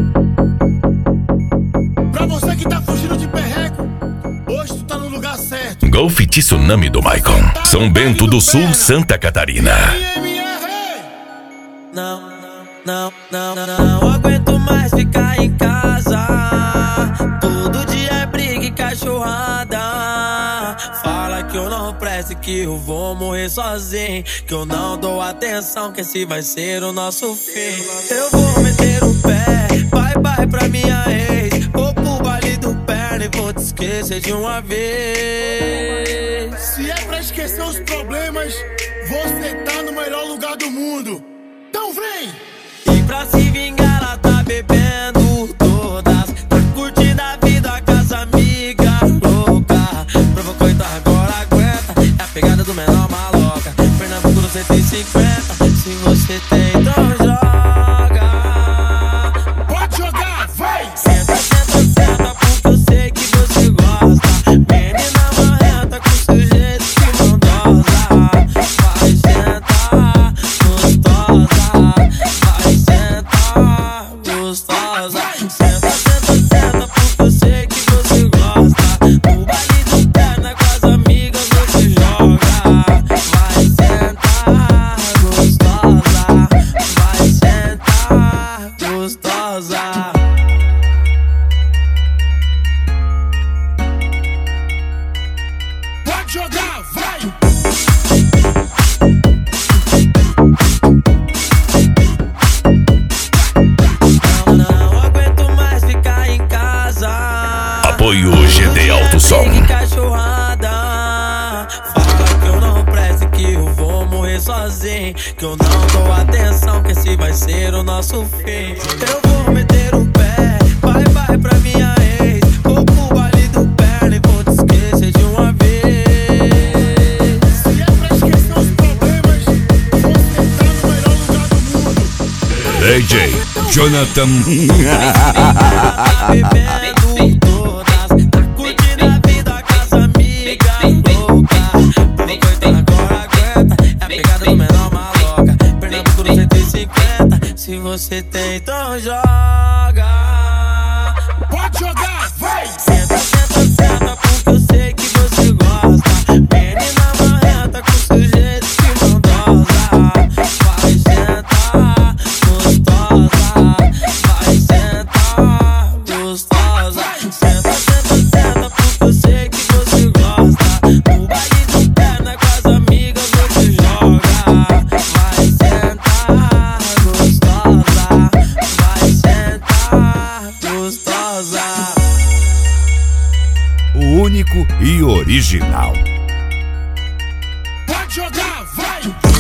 Pra você que tá fugindo de perreco, hoje tu tá no lugar certo. Golf Tsunami do Maicon, São Bento do Sul, Santa Catarina. Não aguento mais ficar em casa. Todo dia é briga e cachorrada. Fala que eu não presto, que eu vou morrer sozinho, que eu não dou atenção, que esse vai ser o nosso fim. Eu vou meter o pé, bye bye pra minha ex. Vou pro baile do perna e vou te esquecer de uma vez. Se é pra esquecer os problemas, você tá no melhor lugar do mundo. Então vem! E pra se vingar ela tá bebendo todas, tá curtindo a vida com as amigas louca. Provocou então agora aguenta, é a pegada do menor maloca. Pernambuco no 150, se você tem então joga. Pode jogar, vai! Senta, senta, senta, porque eu sei que você gosta. Menina marrenta com sujeito que maldosa. Vai sentar, gostosa. Vai sentar, gostosa. Senta, senta, senta, porque eu sei que você gosta. No baile do perna com as amigas você joga. Vai sentar, gostosa. Vai sentar, gostosa. Pode jogar, vai! Não aguento mais ficar em casa. Apoio GD Alto Som. Cachorrada. Fala que eu não presto, que eu vou morrer sozinho, que eu não dou atenção, que esse vai ser o nosso fim. Eu vou meter o pé, bye bye pra minha ex. Vou pro baile do perna e vou te esquecer de uma vez. Se é pra esquecer os problemas, você tá no melhor lugar do mundo. DJ Jonathan. Tá bebendo todas, tá curtindo a vida com as amigas louca. Provocou então agora aguenta, é a pegada do menor maloca. Pernambuco no 150, se você tem então joga. Pode jogar, vai! Senta, senta, senta, porque eu sei que você gosta. Menina marrenta com sujeito que maldosa. Vai sentar, gostosa. Vai sentar, gostosa. Senta, senta, senta, porque eu sei que você gosta. No baile do perna com as amigas você joga. Vai sentar, gostosa. Vai sentar, gostosa. O único e original. Pode jogar, vai!